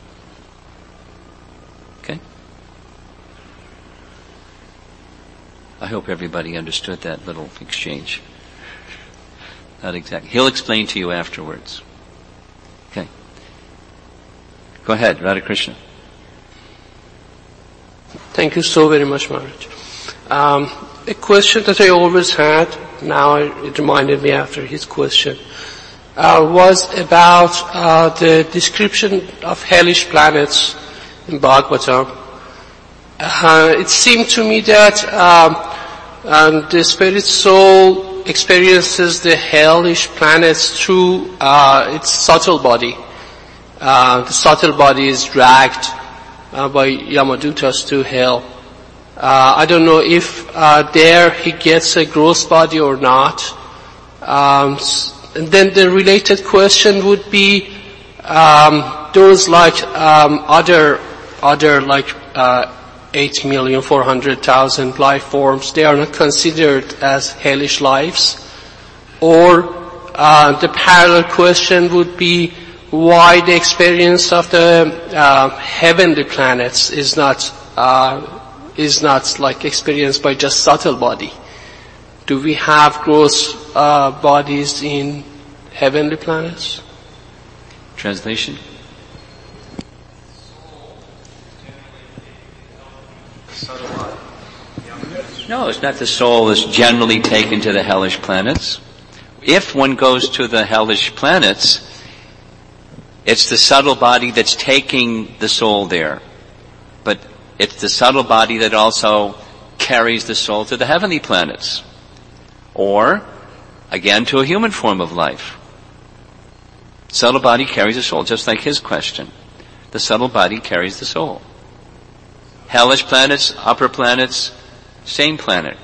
Okay? I hope everybody understood that little exchange. Not exactly. He'll explain to you afterwards. Okay. Go ahead, Radhakrishna. Thank you so very much, Maharaj. Um, a question that I always had, now it reminded me after his question, uh, was about uh, the description of hellish planets in Bhagavatam. Uh, it seemed to me that um, um, the spirit soul experiences the hellish planets through uh, its subtle body. Uh, the subtle body is dragged uh, by Yamadutas to hell. Uh, I don't know if uh, there he gets a gross body or not. Um, and then the related question would be um, those like um, other other like uh, eight million four hundred thousand life forms. They are not considered as hellish lives. Or uh, the parallel question would be why the experience of the uh, heavenly planets is not uh, is not like experienced by just subtle body. Do we have gross uh, bodies in heavenly planets? Translation? No, it's not the soul is generally taken to the hellish planets. If one goes to the hellish planets, it's the subtle body that's taking the soul there. But it's the subtle body that also carries the soul to the heavenly planets. Or, again, to a human form of life. Subtle body carries the soul, just like his question. The subtle body carries the soul. Hellish planets, upper planets, same planet.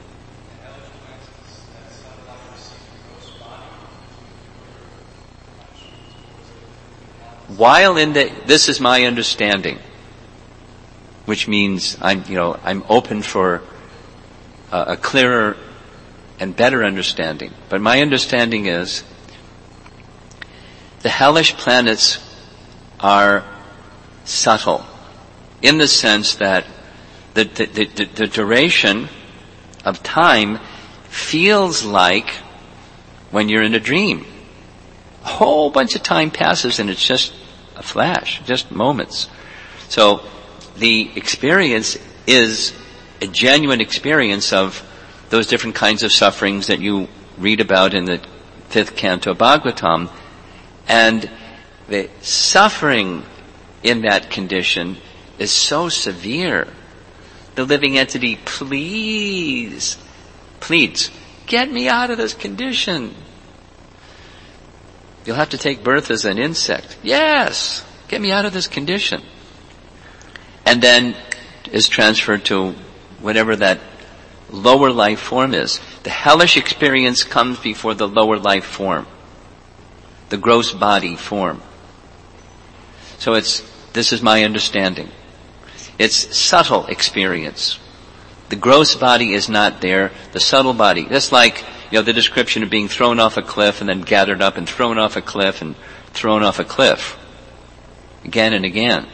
While in the, this is my understanding, which means I'm, you know, I'm open for a, a clearer and better understanding. But my understanding is the hellish planets are subtle in the sense that the, the, the, the duration of time feels like when you're in a dream. A whole bunch of time passes and it's just a flash, just moments. So the experience is a genuine experience of those different kinds of sufferings that you read about in the fifth canto Bhagavatam. And the suffering in that condition is so severe. The living entity please, pleads, get me out of this condition. You'll have to take birth as an insect. Yes, get me out of this condition. And then is transferred to whatever that lower life form is. The hellish experience comes before the lower life form. The gross body form. So it's, this is my understanding. It's subtle experience. The gross body is not there. The subtle body. That's like, you know, the description of being thrown off a cliff and then gathered up and thrown off a cliff and thrown off a cliff. Again and again.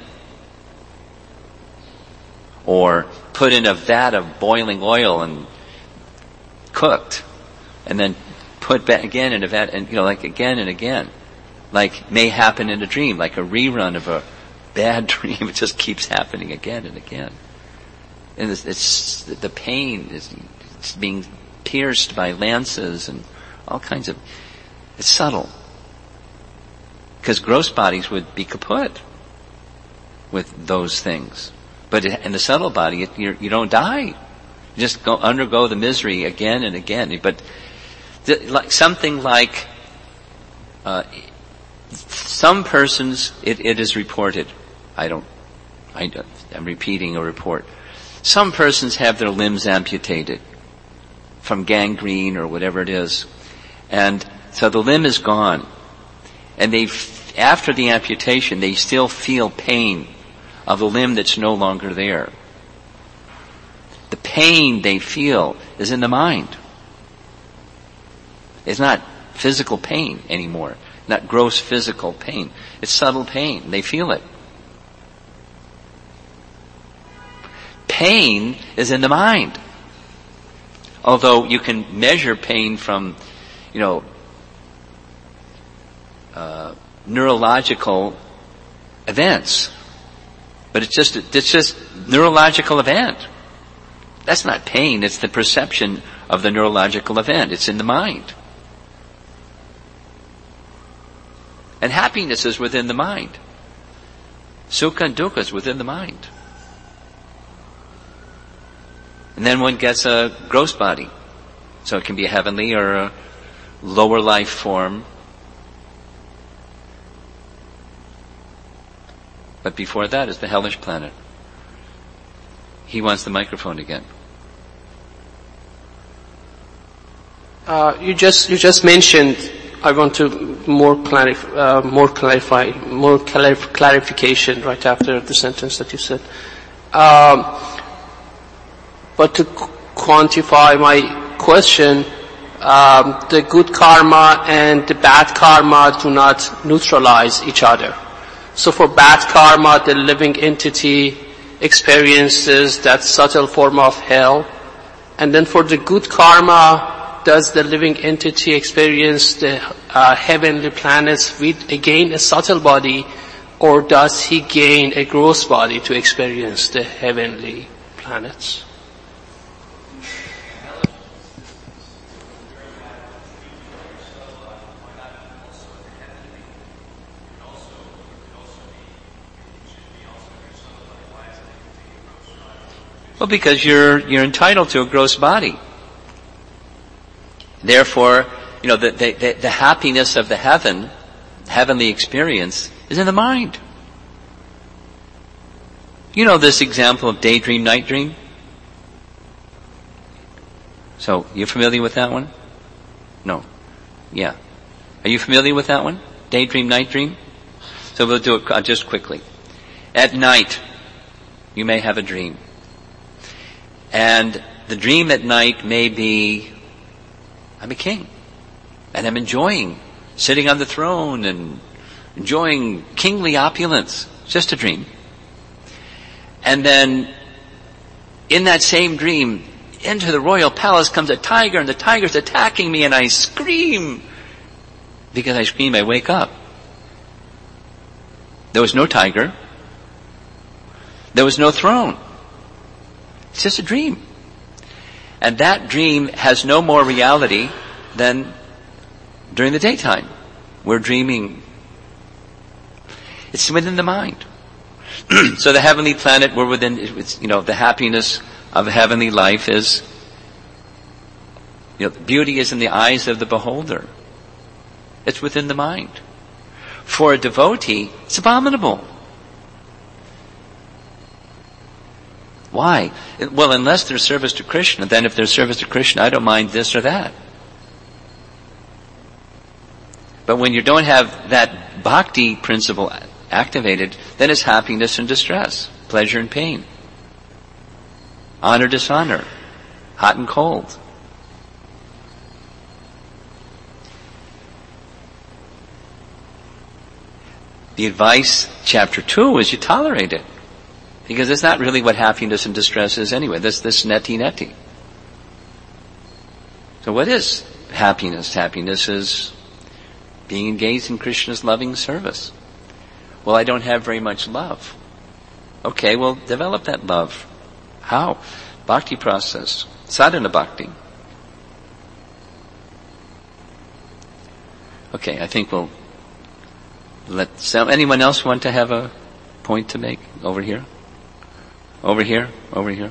Or put in a vat of boiling oil and cooked. And then put back again in a vat and, you know, like again and again. Like may happen in a dream, like a rerun of a bad dream. It just keeps happening again and again. And it's, it's the pain is it's being pierced by lances and all kinds of, it's subtle. Because gross bodies would be kaput with those things. But in the subtle body, it, you're, you don't die. You just go undergo the misery again and again. But th- like something like, uh, some persons, it, it is reported. I don't, I don't, I'm repeating a report. Some persons have their limbs amputated from gangrene or whatever it is. And so the limb is gone. And they, after the amputation, they still feel pain of the limb that's no longer there. The pain they feel is in the mind. It's not physical pain anymore. Not gross physical pain. It's subtle pain. They feel it. Pain is in the mind. Although you can measure pain from, you know, uh, neurological events. But it's just, it's just neurological event. That's not pain, it's the perception of the neurological event. It's in the mind. And happiness is within the mind. Sukha and dukkha is within the mind. And then one gets a gross body. So it can be a heavenly or a lower life form. But before that is the hellish planet. He wants the microphone again. Uh, you just you just mentioned. I want to more clarif- uh, more clarify, more clarif- clarification right after the sentence that you said. Um, but to qu- quantify my question, um, the good karma and the bad karma do not neutralize each other. So for bad karma, the living entity experiences that subtle form of hell. And then for the good karma, does the living entity experience the uh, heavenly planets with, again, a subtle body, or does he gain a gross body to experience the heavenly planets? Well, because you're, you're entitled to a gross body. Therefore, you know, the, the, the happiness of the heaven, heavenly experience, is in the mind. You know this example of daydream, night dream? So, you familiar with that one? No. Yeah. Are you familiar with that one? Daydream, night dream? So we'll do it just quickly. At night, you may have a dream. And the dream at night may be, I'm a king, and I'm enjoying sitting on the throne and enjoying kingly opulence. It's just a dream. And then, in that same dream, into the royal palace comes a tiger, and the tiger's attacking me, and I scream. Because I scream, I wake up. There was no tiger. There was no throne. It's just a dream. And that dream has no more reality than during the daytime. We're dreaming. It's within the mind. So the heavenly planet, we're within, it's, you know, the happiness of heavenly life is, you know, beauty is in the eyes of the beholder. It's within the mind. For a devotee, it's abominable. Why? Well, unless there's service to Krishna, then if there's service to Krishna, I don't mind this or that. But when you don't have that bhakti principle activated, then it's happiness and distress, pleasure and pain, honor, dishonor, hot and cold. The advice, chapter two, is you tolerate it. Because it's not really what happiness and distress is anyway. This, this neti neti. So what is happiness? Happiness is being engaged in Krishna's loving service. Well, I don't have very much love. Okay, well, develop that love. How? Bhakti process. Sadhana bhakti. Okay, I think we'll let some, anyone else want to have a point to make over here? Over here, over here.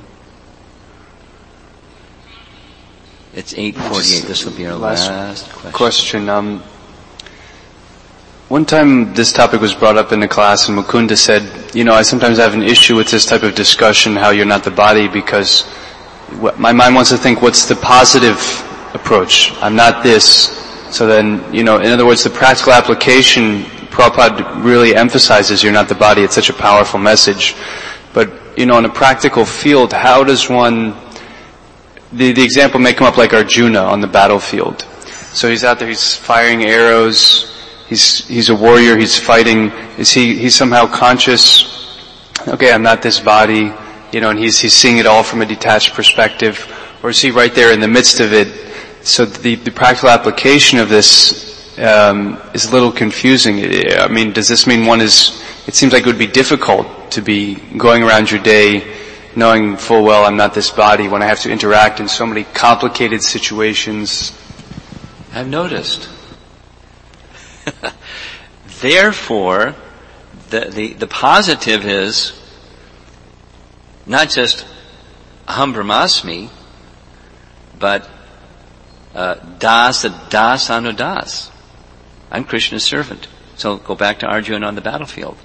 It's eight forty-eight. This will be our last, last question. question. Um, one time this topic was brought up in the class and Mukunda said, you know, I sometimes have an issue with this type of discussion, how you're not the body, because what, my mind wants to think, what's the positive approach? I'm not this. So then, you know, in other words, the practical application, Prabhupada really emphasizes you're not the body. It's such a powerful message. But, you know, in a practical field, how does one, the, the example may come up like Arjuna on the battlefield. So he's out there, he's firing arrows, he's, he's a warrior, he's fighting. Is he, he's somehow conscious, okay, I'm not this body, you know, and he's, he's seeing it all from a detached perspective. Or or is he right there in the midst of it? So the, the practical application of this um, is a little confusing. I mean, does this mean one is, it seems like it would be difficult to be going around your day knowing full well I'm not this body when I have to interact in so many complicated situations. I've noticed. Therefore, the, the, the positive is not just aham brahmasmi, but uh, das das anudas. I'm Krishna's servant. So go back to Arjuna on the battlefield.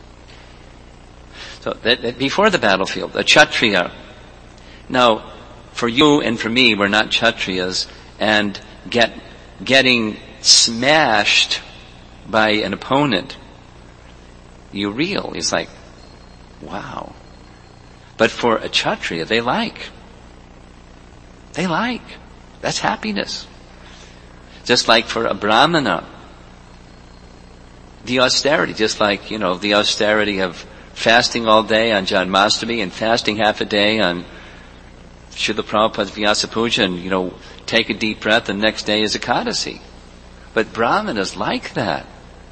So that, that before the battlefield, a Kshatriya. Now, for you and for me, we're not Kshatriyas, and get getting smashed by an opponent, you reel. It's like, wow. But for a Kshatriya, they like. They like. That's happiness. Just like for a Brahmana, the austerity, just like, you know, the austerity of fasting all day on Janmashtami and fasting half a day on Srila Prabhupada's Vyasa Puja, and, you know, take a deep breath and the next day is Ekadasi. But Brahmanas like that.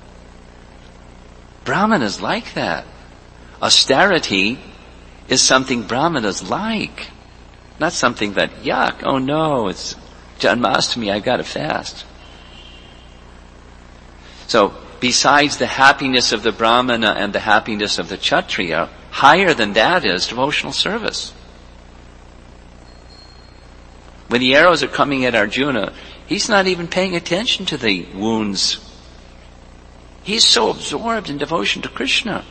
Brahmanas like that. Austerity is something Brahmanas like. Not something that, yuck, oh no, it's Janmashtami, I gotta fast. So, besides the happiness of the Brahmana and the happiness of the Kshatriya, higher than that is devotional service. When the arrows are coming at Arjuna, he's not even paying attention to the wounds. He's so absorbed in devotion to Krishna.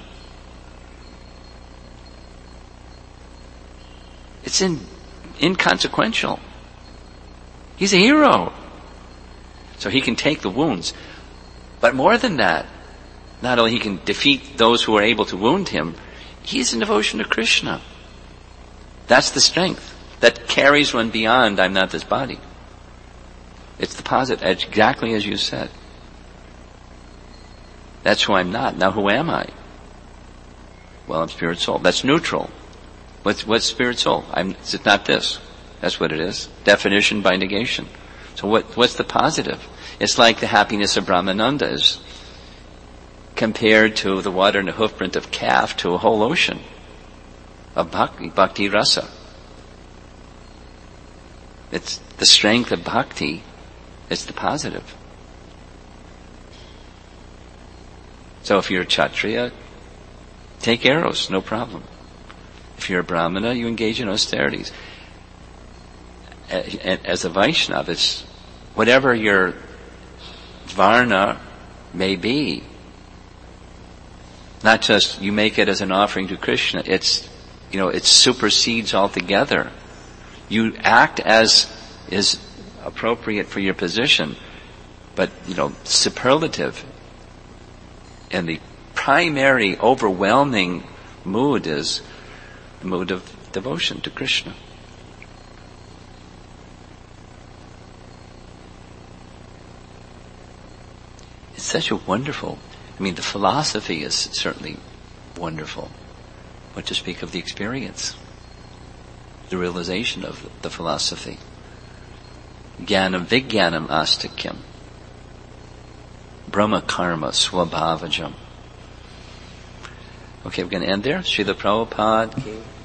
It's in, inconsequential. He's a hero. So he can take the wounds. But more than that, not only he can defeat those who are able to wound him, he's in devotion to Krishna. That's the strength that carries one beyond, I'm not this body. It's the positive, exactly as you said. That's who I'm not. Now who am I? Well, I'm spirit soul. That's neutral. What's, what's spirit soul? I'm, it's not this. That's what it is. Definition by negation. So what, what's the positive? It's like the happiness of Brahmananda is compared to the water in the hoofprint of calf to a whole ocean of bhakti, bhakti rasa. It's the strength of bhakti. It's the positive. So if you're a Kshatriya, take arrows, no problem. If you're a Brahmana, you engage in austerities. As a Vaishnava, it's whatever your varna may be. Not just you make it as an offering to Krishna. It's, you know, it supersedes altogether. You act as is appropriate for your position, but, you know, superlative. And the primary, overwhelming mood is the mood of devotion to Krishna. It's such a wonderful, I mean, the philosophy is certainly wonderful. What to speak of the experience, the realization of the philosophy. Jnanam vijnanam astikyam. Brahma karma swabhavajam. Okay, we're going to end there. Srila Prabhupada.